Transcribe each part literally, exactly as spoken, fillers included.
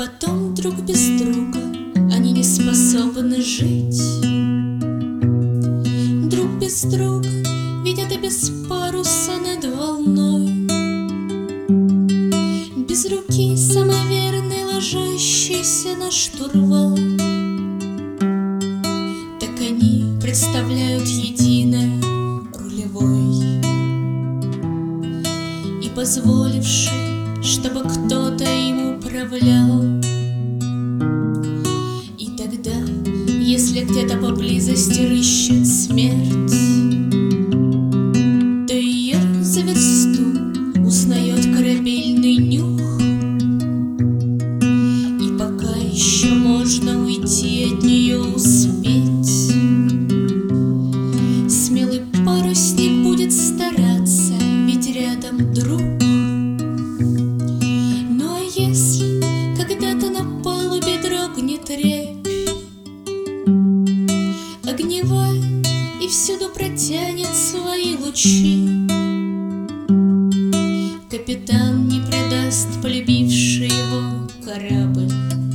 потом друг без друга они не способны жить. Друг без друга, ведь это без паруса над волной, без руки самоверной, ложащейся на штурвал. Так они представляют единое рулевой и позволивший, чтобы кто-то им управлял. И тогда, если где-то поблизости рыщет смерть, то ее за версту узнает корабельный нюх. И пока еще можно уйти от нее успеть, смелый парусник будет стараться, ведь рядом друг. Ну а если когда-то на палубе дрогнет рябь огневая и всюду протянет свои лучи, капитан не предаст полюбивший его корабль,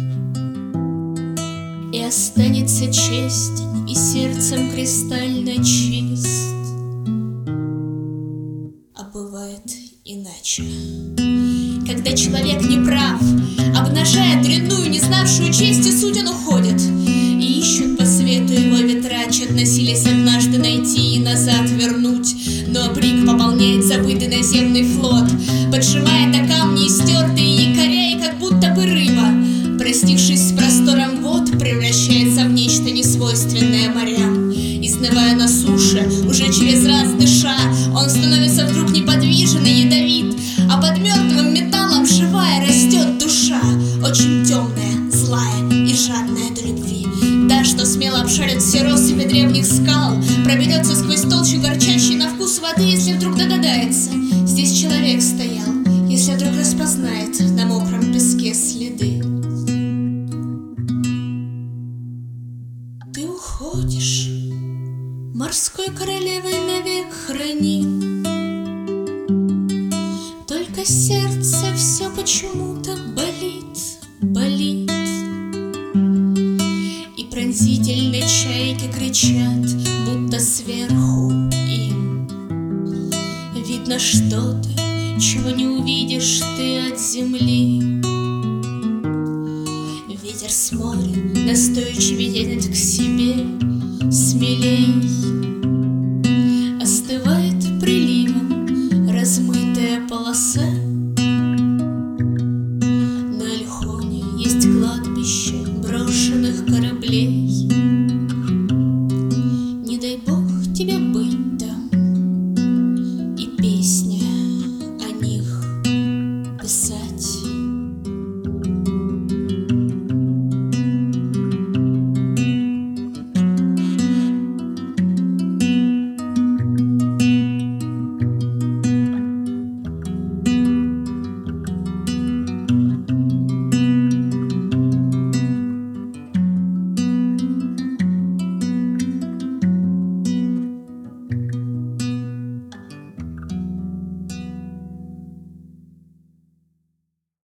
и останется честен и сердцем кристально чист. А бывает иначе, когда человек не прав, обнажая дрянную, не знавшую чести суть, он уходит. И ищут по свету его ветра, чет носились однажды найти и назад вернуть. Но брик пополняет забытый наземный флот, поджимает о камни истертые якоря, и как будто бы рыба, простившись с простором вод, превращается в нечто несвойственное морям. Изнывая на суше, уже через раз дыша, он становится вдруг неподвижен и ядовит, а под мертвым металлом живая растет душа, очень темная, злая и жадная до любви. Та, что смело обшарит все россыпи древних скал, проберется сквозь толщу горчащей на вкус воды, если вдруг догадается, здесь человек стоял, если вдруг распознает на мокром песке следы. Ты уходишь, морской королевой навек храни, только сердце все почему-то болит, болит. И пронзительные чайки кричат, будто сверху им видно что-то, чего не увидишь ты от земли. Ветер с моря настойчивее тянет к себе, смелей.